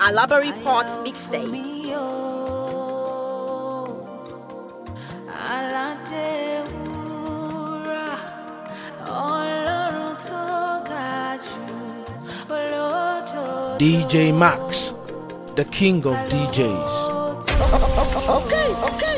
Alaba Report Mixtape. DJ Max, the king of DJs. Okay.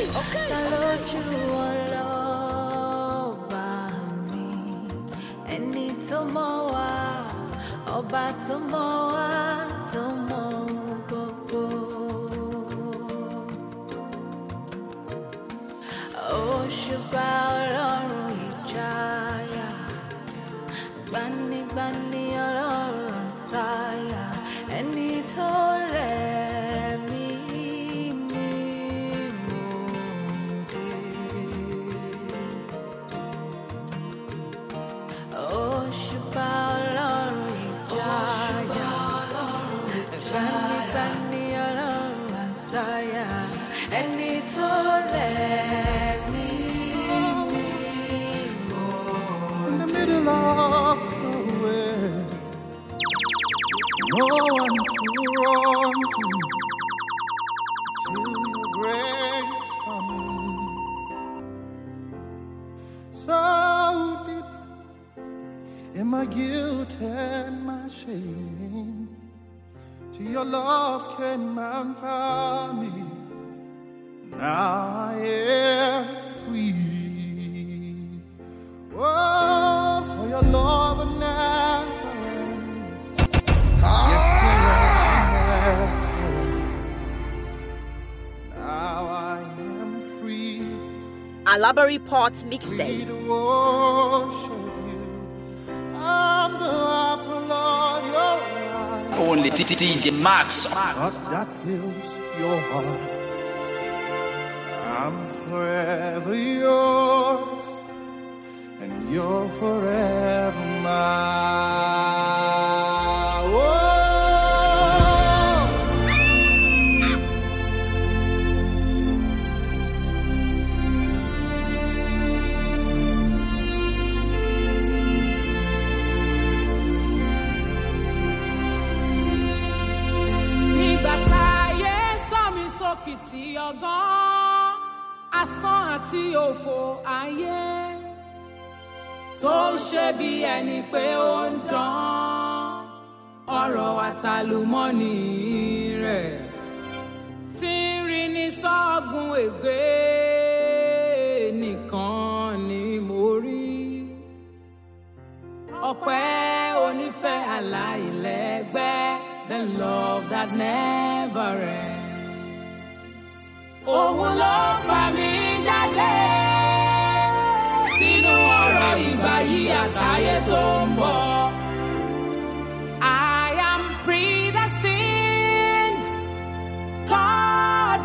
No one to run to your grace for me. So deep in my guilt and my shame, to your love came and found me. Now I am free. Oh, for your love and never end. Yes, forever. Now I am free. Alaba Report Free Mixtape. to worship you. I'm the apple of your eye. Only DJ Max. Heart that fills your heart. I'm forever yours, and you're forever mine. Whoa. Nígbà táyé sọ mí sókìtì ọgán, asán àti òfò ayé tó ń ṣe bí ẹni pé ó ń dán ọ̀rọ̀ àtàlùmọ́nì rẹ̀ tí ń rí ní sọ́gun ègbé nìkan ni mo rí. Ọpẹ́ onífẹ́ aláìlẹ́gbẹ́, the love that never ends. Òun ló fà mí jáde sínú ọ̀rọ̀ ìgbà yìí àtayé tó ń bọ̀. I am predestined, God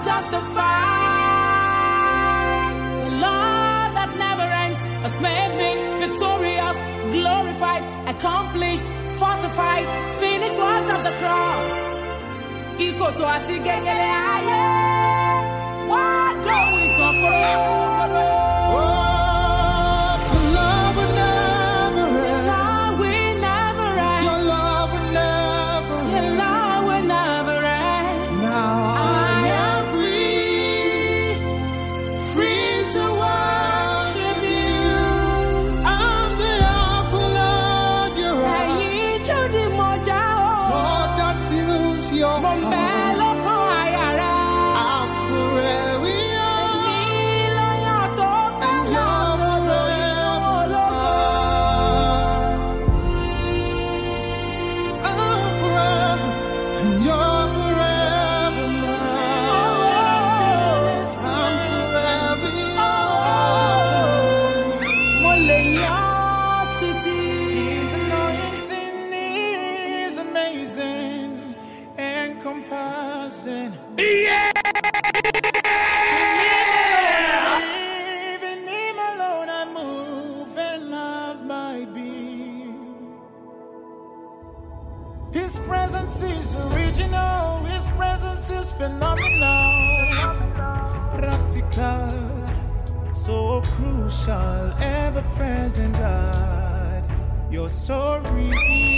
justified. The love that never ends has made me victorious, glorified, accomplished, fortified, finished work of the cross. Ìkòtò àti gẹ́gẹ́lẹ́ ayé wá dóhùn ìtàn kúrò. His presence is original, His presence is phenomenal, practical, so crucial, ever present God, you're so real.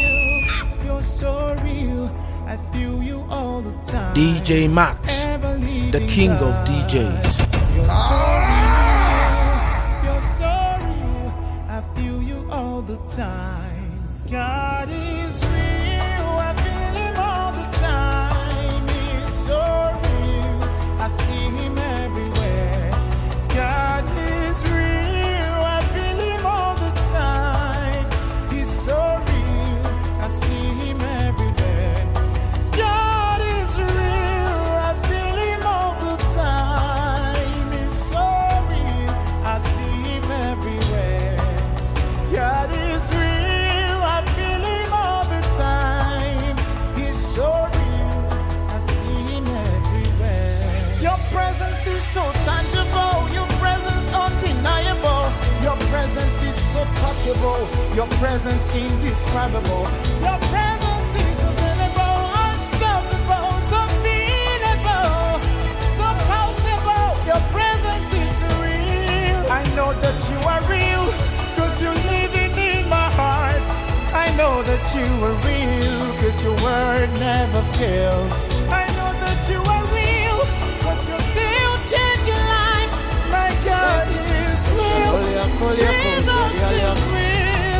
You're so real. I feel you all the time. DJ Max, the king of DJs. You're so real. You're so real. I feel you all the time. God is real. I feel him all the time. He's so real. I see him everywhere. God is real. I feel him all the time. He's so real. I see him everywhere. God is real. I feel him all the time. He's so real. I see him everywhere. God is real. I feel him all the time. He's so real. I see him everywhere. Your presence is so tangible. Your presence undeniable. Your presence is so touchable. Your presence indescribable. Your presence is available, unstoppable, so feelable, so palpable. Your presence is real. I know that you are real, cause you're living in my heart. I know that you are real, cause your word never fails. I know that you are real, cause you're still changing lives. My God is real. Jesus is real.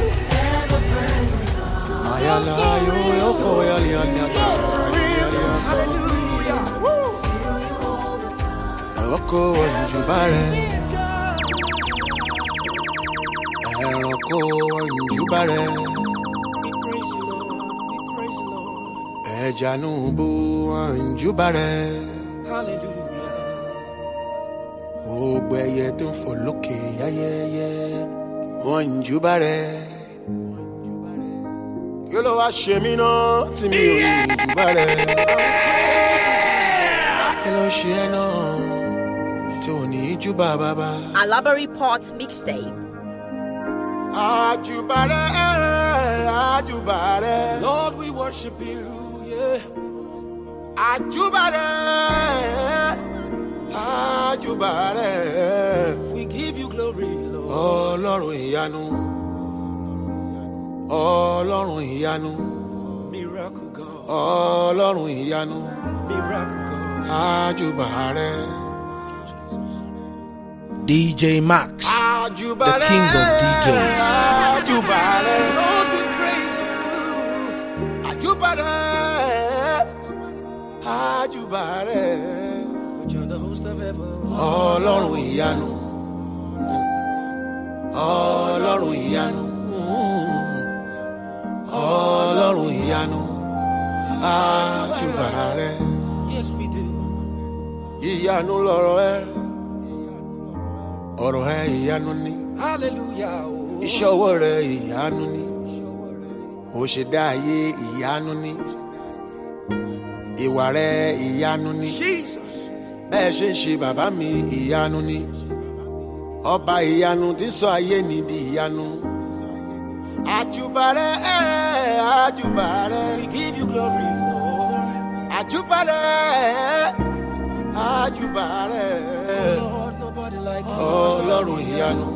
You're so real. Ògbẹ́yẹ tó ń fò lókè ayẹyẹ wọ́n ń júbàrẹ̀. Kí ló wá ṣe mí náà tí mi ò ní júbàrẹ̀? Kí ló ṣe ẹ́ náà tí ò ní júbà bàbá? Alaba Report Mixtape. Àjùbàrẹ̀, àjùbàrẹ̀. Lord, we worship you, yeah. Àjùbàrẹ̀, àjùbàrẹ̀. We give you glory, Lord. Ọlọ́run ìyanu, Ọlọ́run ìyanu, Miracle God, Ọlọ́run ìyanu, miracle God. àjùbàrẹ̀. DJ Max, the king of DJs. Àjùbàrẹ̀, Lord, we praise you. àjùbàrẹ̀, àjùbàrẹ̀. But you're the host of heaven. Ọlọ́run ìyanu, Ọlọ́run ìyanu, Ọlọ́run ìyanu, àjùbàrẹ̀. Yes, we do. Ìyanu lọ̀rọ̀ ẹ, ọ̀rọ̀ ẹ ìyanu ni, Hallelujah. Oh. iṣẹ́ ọwọ́ rẹ ìyanu ni, bó ṣe dá ayé ìyanu ni, ìwà rẹ ìyanu ni, Jesus. bẹ́ẹ̀ ṣe ń ṣe bàbá mi ìyanu ni, ọba ìyanu tí sọ ayé ní di ìyanu. Àjùbàrẹ̀, àjùbàrẹ̀, We give you glory, Lord. àjùbàrẹ̀, àjùbàrẹ̀. Lord, nobody like you. Ọlọ́run ìyanu,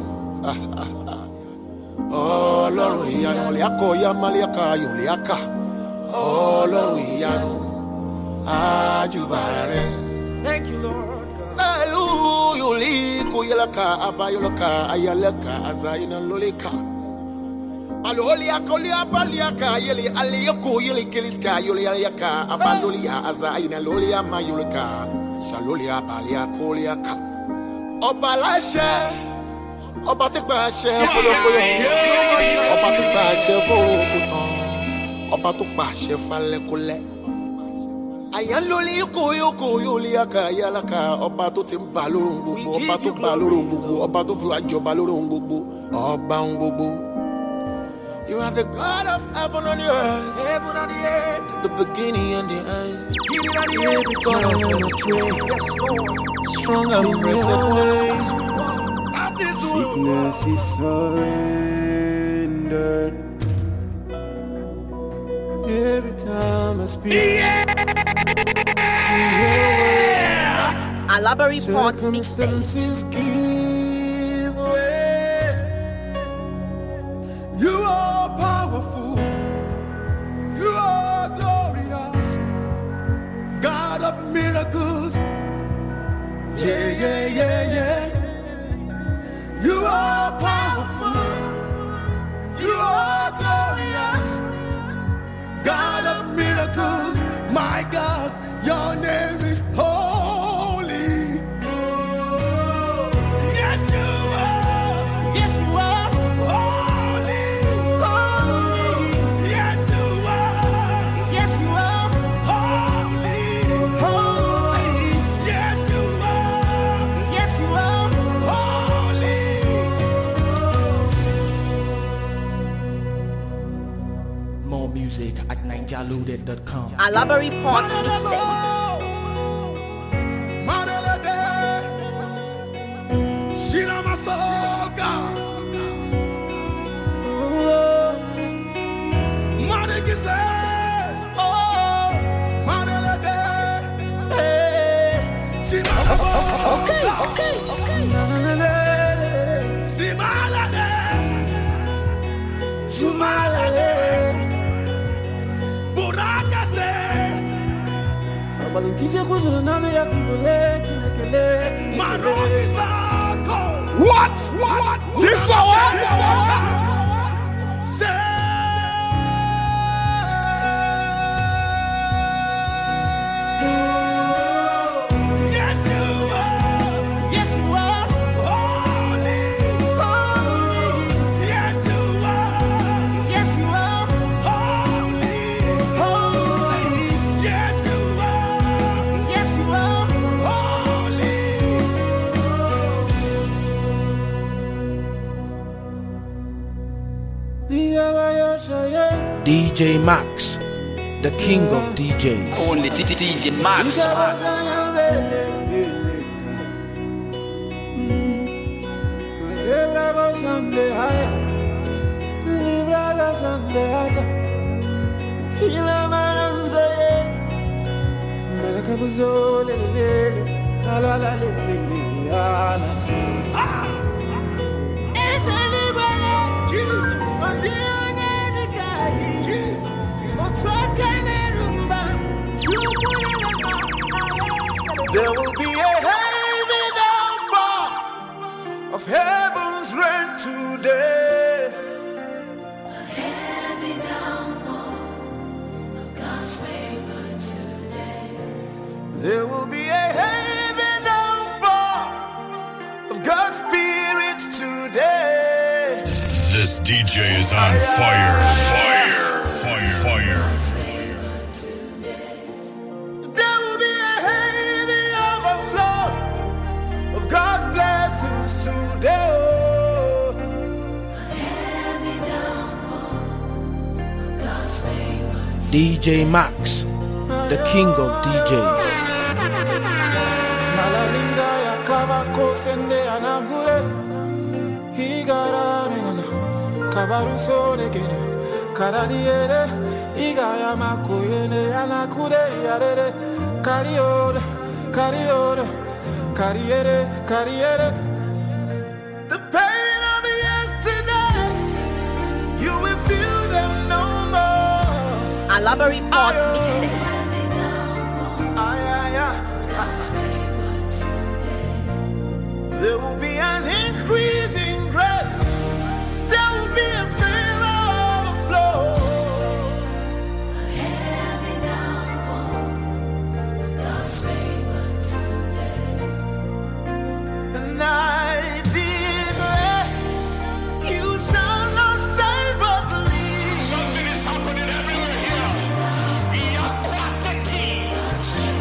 Ọlọ́run ìyanu, lẹ́àkọ̀ ya málíàkà ayò lẹ́àkà. Ọlọ́run ìyanu, àjùbàrẹ̀. Thank you, Lord God. Sẹ́lú yòlí kò yẹlẹ́ka abayọlọ́ka ayalẹ́ka azayina lólẹ́ka. Aloliaka, oliabaliaka, yeli aliyako, yeli kiliska, yoliaka, abalolia azayina lolia mayoleka. Salolia baliako liaka. Ọba láṣẹ, ọba tí gba àṣẹ fọlọ́kọyọ, ọba tí gba àṣẹ fọlọ́kọtàn, ọba tó gba àṣẹ falẹ́kọlẹ́. Àyànlólí kòyókò yóliaka yálaka, ọba tó ti ń bà lórun gbogbo, ọba tó bà lórun gbogbo, ọba tó fi wá jọba lórun gbogbo, ọba ń gbogbo. You are the God of heaven and the earth, Heaven and the earth. the beginning and the end. Beginning and the end. God of penetrate, Yes, Lord. strong and blessed ways. That is who. Sickness is surrendered. Every time I speak, Alaba Report Mixtape. circumstances give way. You are powerful. More music at ninjaloaded.com. Alaba Report Mixtape. Okay. What? This hour? DJ Max, the king of DJs. Only DJ Max. There will be a heavy downpour of heaven's rain today. A heavy downpour of God's favor today. There will be a heavy downpour of God's Spirit today. This DJ is on fire. DJ Max, the king of DJs. Malalinga ya kabako sende anavure higararena kabarusonege karaniere igaya makoyene anakure yarere kariore kariere. The pain of yesterday, you will feel them no more. Alaba Report Mixtape. There will be an increase in grace. There will be a favor overflow. A heavy downpour of God's favor today. And I declare, you shall not stay but leave. Something is happening everywhere here.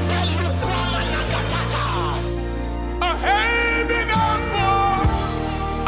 A heavy downpour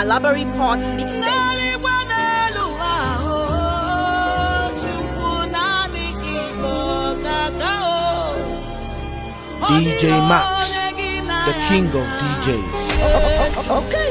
Alabari Port Mixtape. DJ Max, the king of DJs. Okay.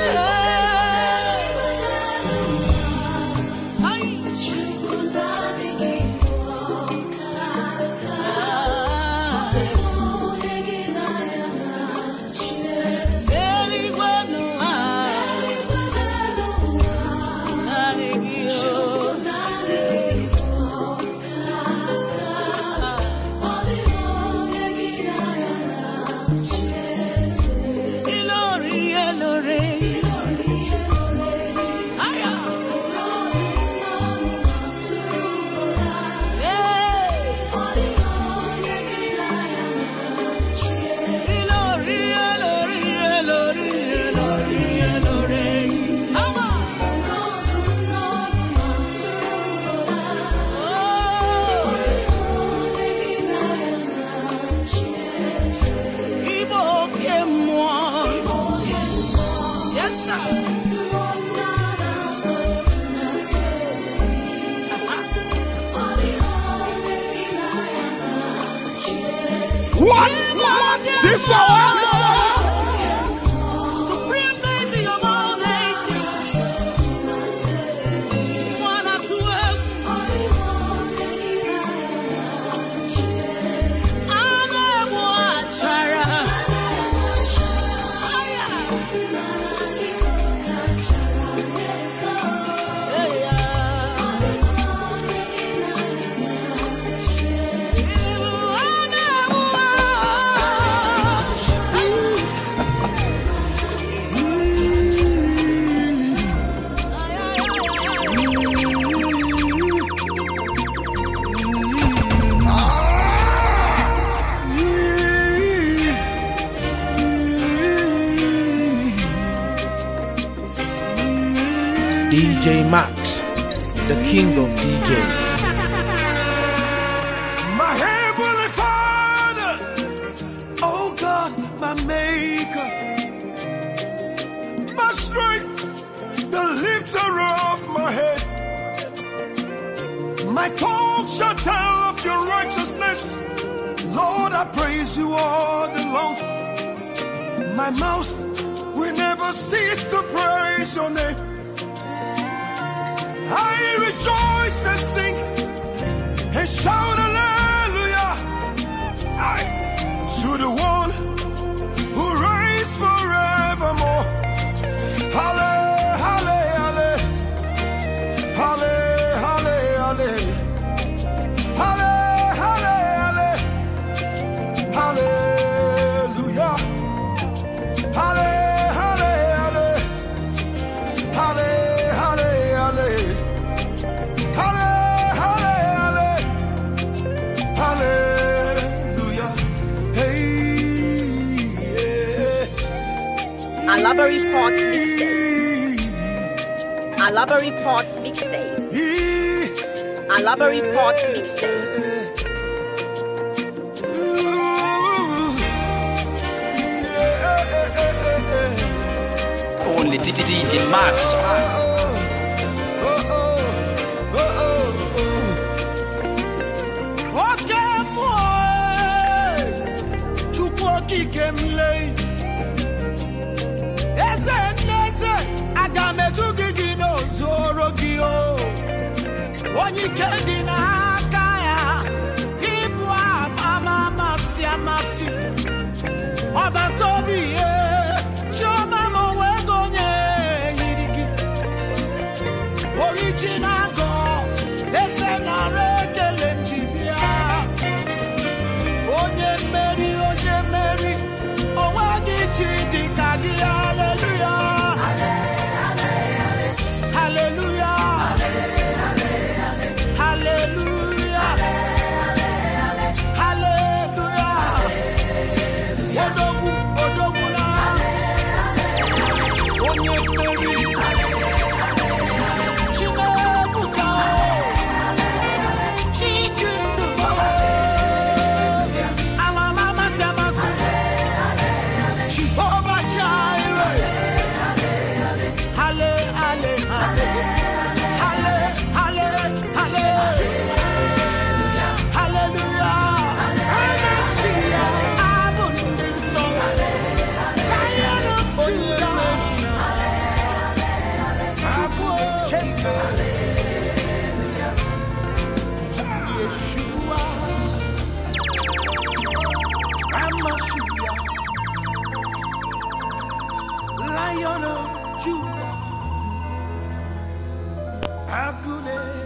What? This hour? Supreme deity of all deities. One at work. DJ Max, the king of DJs. My heavenly Father, oh God, my maker, my strength, the lifter of my head. My tongue shall tell of your righteousness. Lord, I praise you all day long. My mouth will never cease to praise your name. I rejoice and sing and shout hallelujah to the one who reigns forevermore. Hallelujah, hallelujah, hallelujah, hallelujah, hallelujah, Alabari Port Mixtape. Alabari Port Mixtape. Alabari Port Mixtape. Only DJ Max. Onye kendi na aka ya ibu ama masi amasi obatobi ye choma mo wegonye yiriki original God ese na rekele njibia onye meri owagi chidi kagi hallelujah hallelujah hallelujah.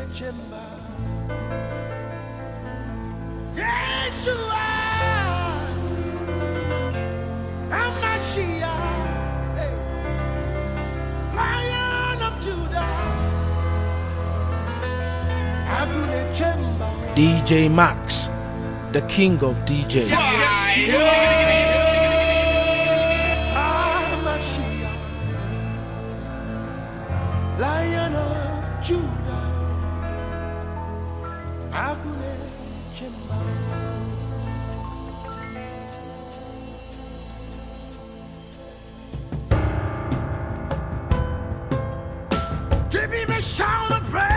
chemba. Yeshua, Hamashiach, hey. Lion of Judah, Agune chemba. DJ Max, the king of DJs. Lion of Judah, Agune Chemba. Give him a shout of praise.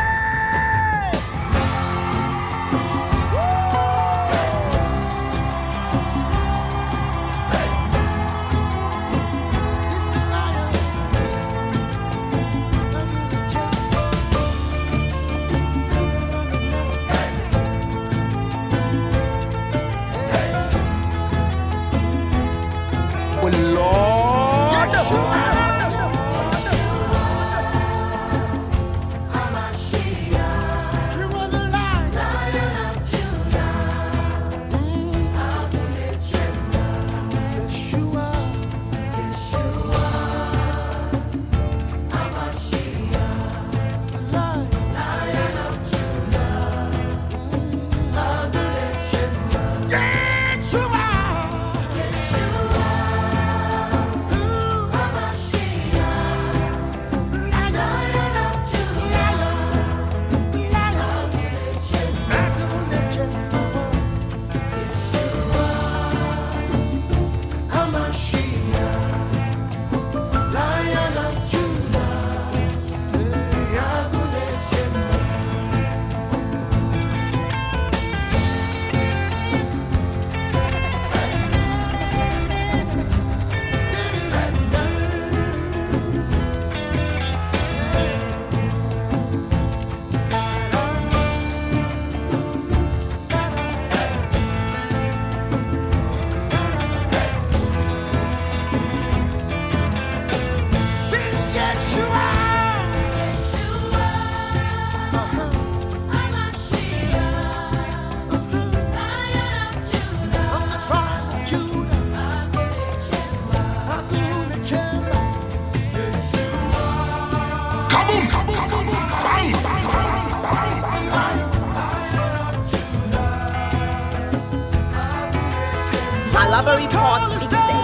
Library Parts Mixtape.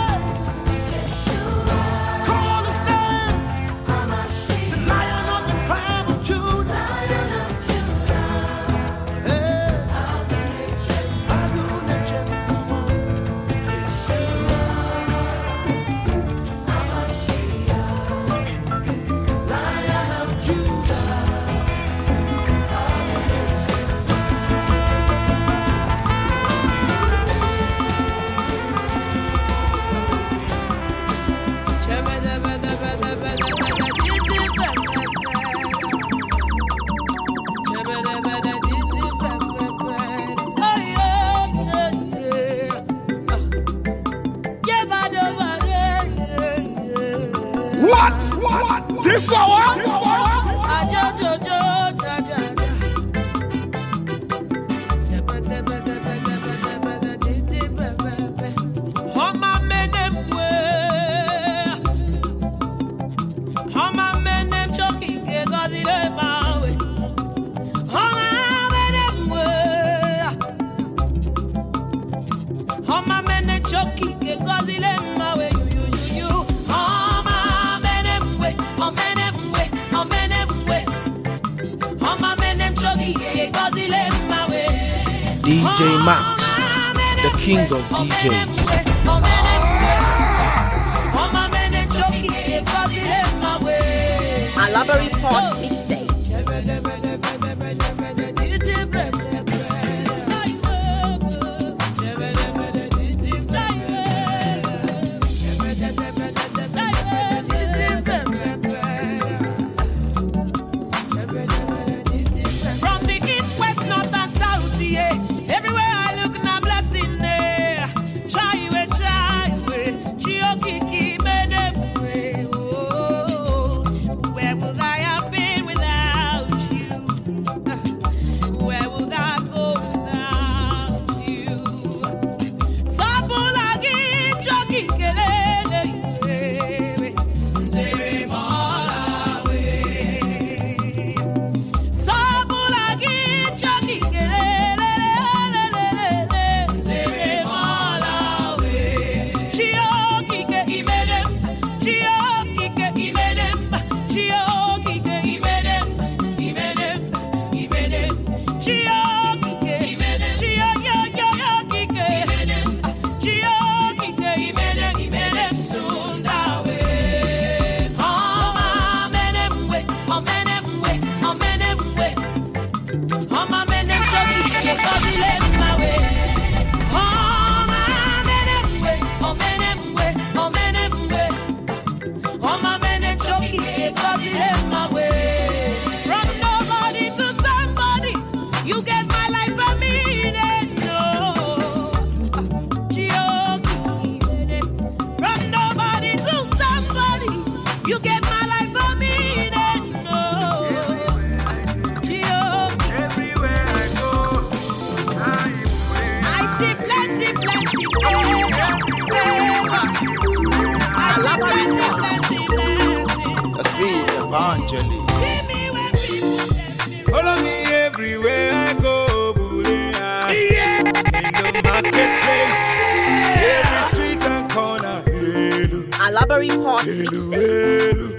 What? This hour? DJ Max, the king of DJs. Library Parts Mixtape. Where would I have been Evangelist. Follow me everywhere I go, Bulea. In the marketplace, every street and corner. Alaba Report Mixtape.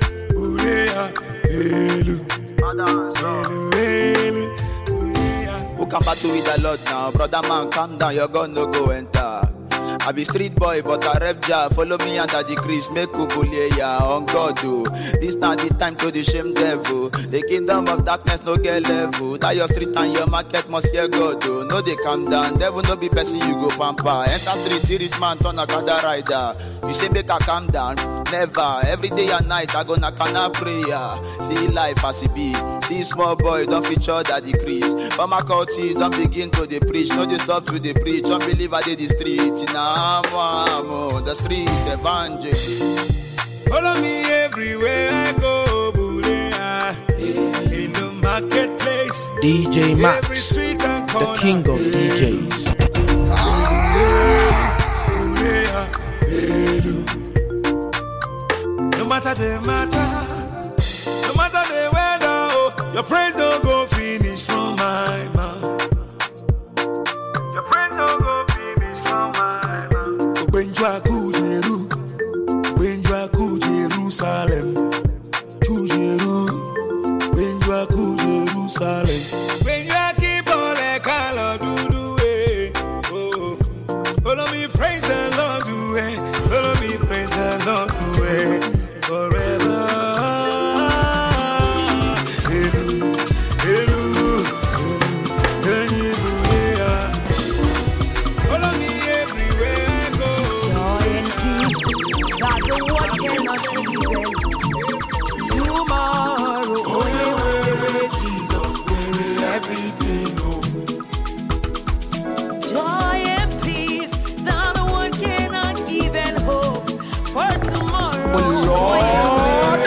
Who can battle with the Lord now? Brother man, calm down, you're gonna go enter. I be street boy, but I rep ja. Follow me under the crease, make kubule ya on God do. This not the time to the shame devil. The kingdom of darkness no get level. That your street and your market must hear God do. No they calm down, devil no be person you go pamper. Enter street, see rich man turn a gather rider. You say make I calm down, never. Every day and night I gonna canna prayer. See life as it be. See small boy don't feature that decrease. But my cultists don't begin to the preach. No they stop to the preach. Unbeliever they the street. Amo, the street evangelist. Follow me everywhere I go, Bulea. In the marketplace, DJ Max, the king of DJs. No matter the matter, no matter the weather, oh, your praise don't go finish from my mouth. Your praise don't go finish from my mouth. Benjwa ku Jerusalem, Benjwa ku Jerusalem. When you keep on like color do oh, follow me praise the Lord do it, follow me praise the Lord do it forever. Follow me everywhere I go. Joy and peace that the world cannot even. Tomorrow, oh yeah, Jesus, where everything goes. Joy and peace that the world cannot give and hope for tomorrow. Oh Lord,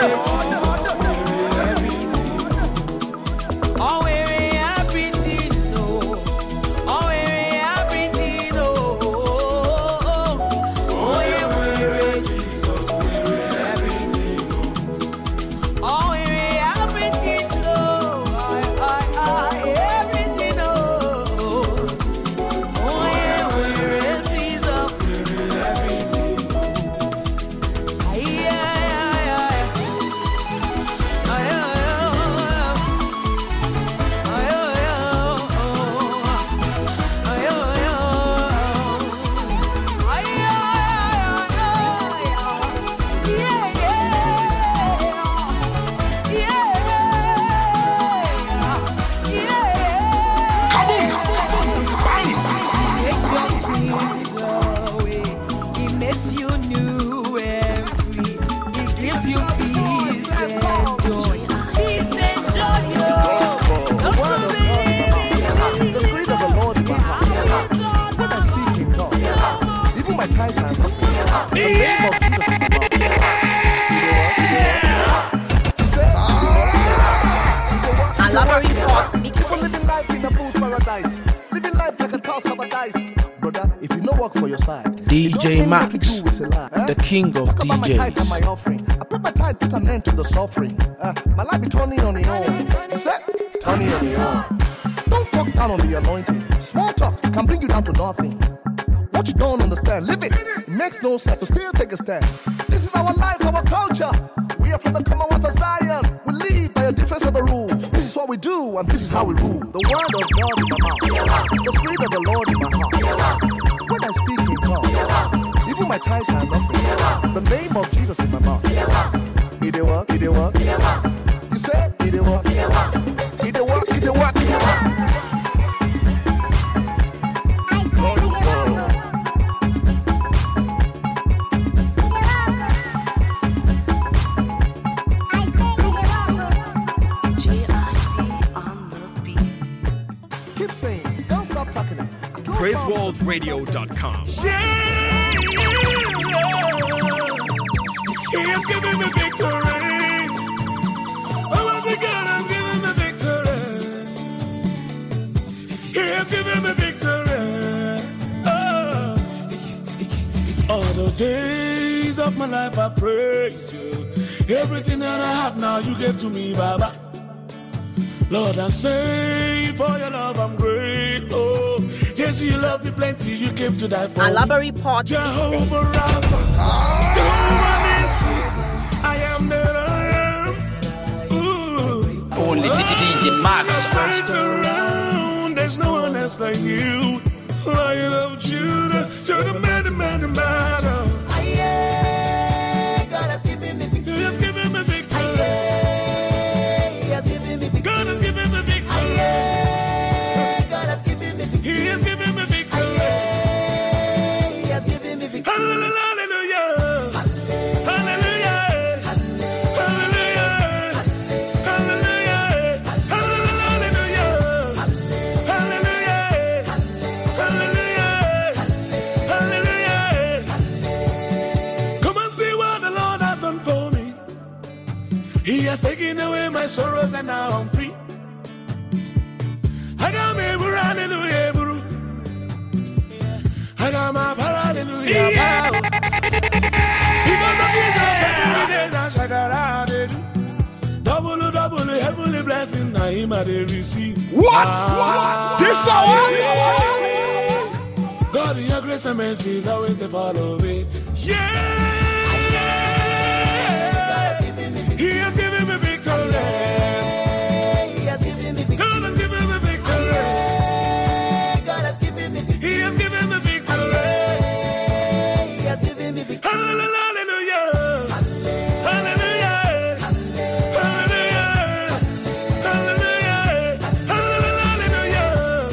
oh where everything goes. Oh where everything goes. Oh yeah, where Jesus, where everything goes. Oh yeah, everything goes. Everything goes. Oh yeah, where Jesus, where everything goes. It makes you new and free. It gives you peace and joy. Peace and joy. The Spirit of the Lord in my heart. When I speak in tongues, even my ties are not. The name of Jesus in my mouth. Alaba Report People Mixtape. living life in a fool's paradise. Living life like a toss of a dice. Brother, if you no work for your side, DJ Max, the king of talk about my tithe and my DJs. offering. I pray my tithe put an end to the suffering. My life be turning on the own. You said? Turning on the own. Don't talk down on the anointing. Small talk can bring you down to nothing. What you don't understand, live it. It makes no sense to still take a stand. This is our life, our culture. We are from the Commonwealth of Zion. We live by a difference of the rules. This is what we do, and this is how we rule. The word of God in my mouth. The Spirit of the Lord in my heart. When I speak in tongues, even my ties are nothing. The name of Jesus in my mouth. It dey work, it dey work. You say it dey work. It dey work, it dey work. Keep saying, don't stop talking it. PraiseWorldRadio.com. He has given me victory. Oh my God, I'm giving me victory. He has given me victory. Oh, all the days of my life I praise you. Everything that I have now, you gave to me, Baba. Lord, I say for your love, I'm grateful. Yes, you love me plenty, you came to die for me. Alabari Port Jehovah Rapha, Jehovah Nissi, I am that I am. Ooh. Only DJ Max. There's no one else like you. Lion of Judah, you're the man. God has given me victory. He has given me victory. He has given me victory. God has given me victory. God has given me victory. He has given me victory. He has given me victory. Hallelujah. Hallelujah. Hallelujah. Hallelujah. Hallelujah. Come and see what the Lord has done for me. He has taken away my sorrows and now I'm free. I got me buru, hallelujah, buru. I got my power, hallelujah, power. Because of Jesus, every day that shakara they do. Double, heavenly blessing, now him I they receive. What? This hour? God, in your grace and mercy is always to follow me. Yeah. He has given me victory. He has given me victory. God has given me victory. God has given me victory. He has given me victory. He has given me victory. Hallelujah. Hallelujah. Hallelujah. Hallelujah. Hallelujah.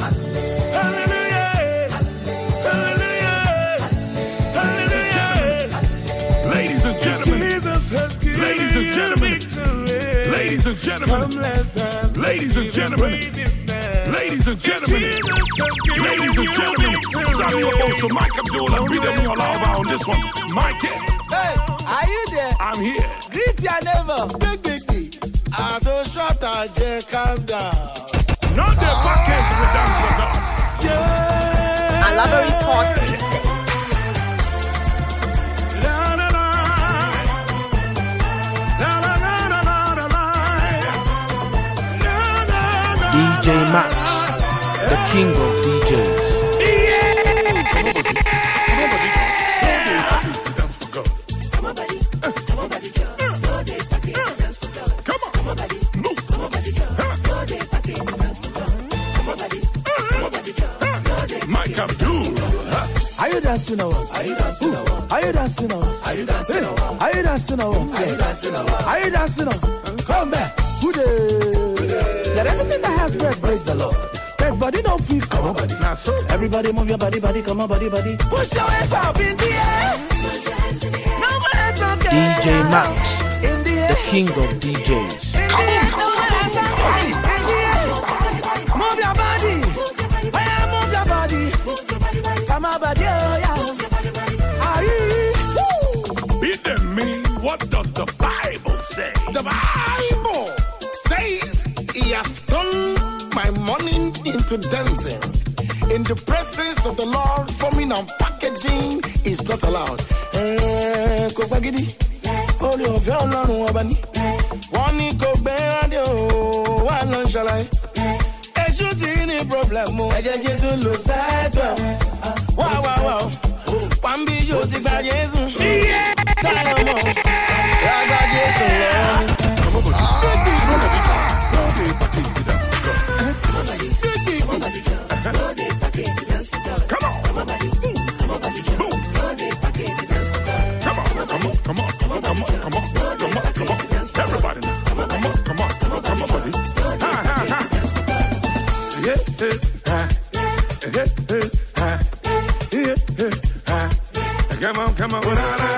Hallelujah. Ladies and gentlemen. Jesus has given Ladies and gentlemen. victory. Ladies and gentlemen. Come, let's dance. Ladies and gentlemen. Ladies and gentlemen. Ladies and gentlemen. Samuel Oso, Mike Abdullah, be there more loud on this one. Mike. Hey, are you there? I'm here. Greet your neighbor. Big. I don't shut up, calm down. Not the back end to the dance for God. Yeah. Alabari Port Mixtape. DJ Max, the king of DJs. Mike Abdul. Are you dancing or what? Are you dancing or what? Are you dancing or what? Are you dancing or what? Are you dancing or what? Are you dancing or what? Are you dancing or what? Come back. Good day. Let everything that has breath praise the Lord. Breath body don't feel. Come on, body. Everybody move your body. Come on, body. Push your hands up in the air. No man's okay. DJ Max, the king of DJs. Come on. Move your body. Move your body. Come on, body. Beat them me. What does the Bible say? The Bible says he has turned my morning into dancing. In the presence of the Lord, forming and packaging is not allowed. Kopagidi, Holy of your Lord, Wabani. One go bad, one long shall I? A shooting problem, I just lose that. Wow. One be you, the bad Jesus. Yeah. Everybody now. Come on, buddy. Come on.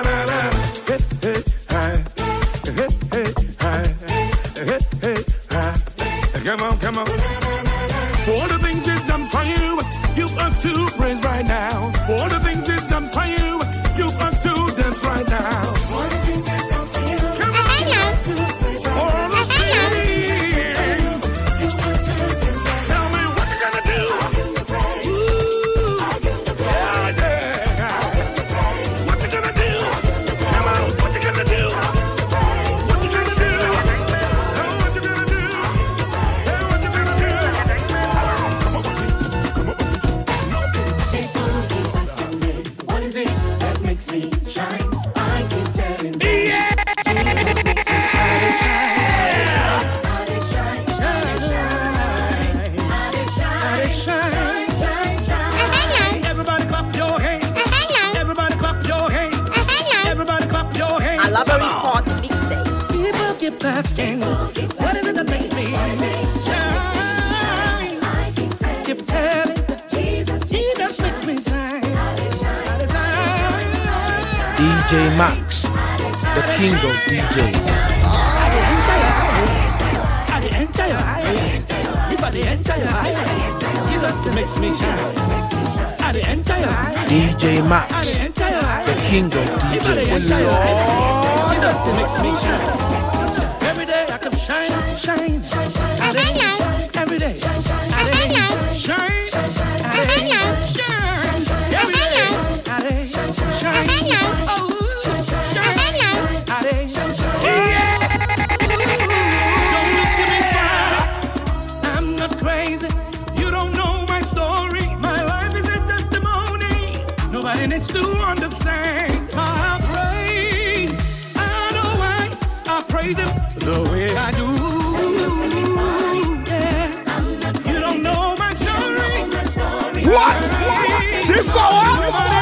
Come on. For the things it's done for you, you have to praise right now. For the things it's done for you, you have to dance right now. For the things it's done for you, you have to praise right now. Tell me what you're gonna do. What you gonna do? Come on, what you gonna do? keep asking, what is it that makes me shine? Keep telling, Jesus makes me shine. DJ Max, the king of DJs. Jesus makes me shine. DJ Max, the king of DJs. Jesus makes me shine. Every day I can shine, shine. Every day, shine, shine. Every day, shine. Oh, I'm not crazy. You don't know my story. My life is a testimony. Nobody needs to understand my praise. I know why I praise him the way I do. Yeah. You don't know my story. What? This hour?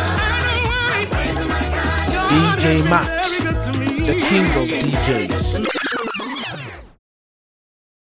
DJ Max, the king of DJs.